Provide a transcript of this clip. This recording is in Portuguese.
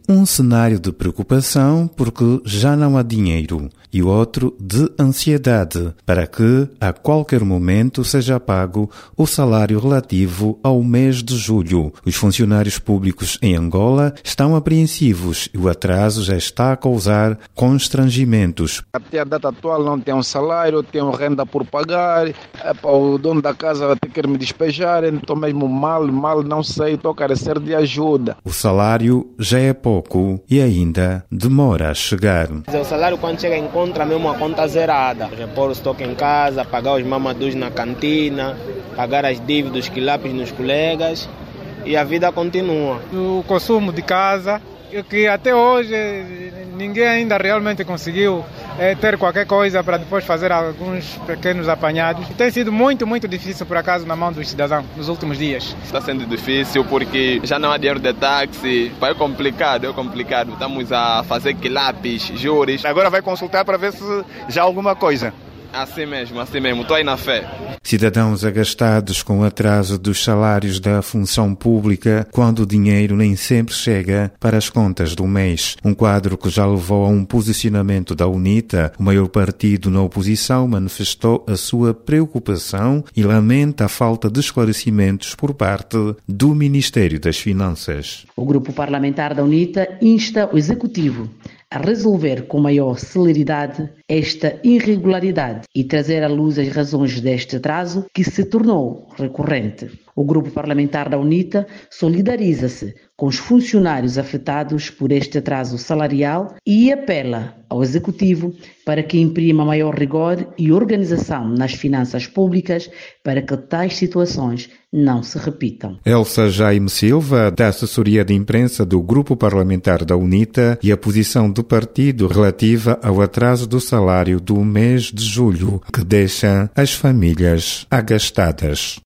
Um cenário de preocupação porque já não há dinheiro e outro de ansiedade para que, a qualquer momento, seja pago o salário relativo ao mês de julho. Os funcionários públicos em Angola estão apreensivos e o atraso já está a causar constrangimentos. Até a data atual não tenho salário, tenho renda por pagar, o dono da casa vai ter que me despejar, estou mesmo mal, não sei, estou a carecer de ajuda. O salário já é pouco e ainda demora a chegar. O salário quando chega encontra mesmo a conta zerada. Repor o estoque em casa, pagar os mamadus na cantina, pagar as dívidas que lápis nos colegas e a vida continua. O consumo de casa, que até hoje ninguém ainda realmente conseguiu ter qualquer coisa para depois fazer alguns pequenos apanhados. Tem sido muito difícil, por acaso, na mão dos cidadãos nos últimos dias. Está sendo difícil porque já não há dinheiro de táxi, é complicado. Estamos a fazer quilapes, juros. Agora vai consultar para ver se já há alguma coisa. Assim mesmo, estou aí na fé. Cidadãos agastados com o atraso dos salários da função pública quando o dinheiro nem sempre chega para as contas do mês. Um quadro que já levou a um posicionamento da UNITA. O maior partido na oposição manifestou a sua preocupação e lamenta a falta de esclarecimentos por parte do Ministério das Finanças. O grupo parlamentar da UNITA insta o Executivo a resolver com maior celeridade esta irregularidade e trazer à luz as razões deste atraso que se tornou recorrente. O grupo parlamentar da UNITA solidariza-se com os funcionários afetados por este atraso salarial e apela ao Executivo para que imprima maior rigor e organização nas finanças públicas para que tais situações não se repitam. Elsa Jaime Silva, da assessoria de imprensa do grupo parlamentar da UNITA, e a posição do partido relativa ao atraso do salário do mês de julho, que deixa as famílias agastadas.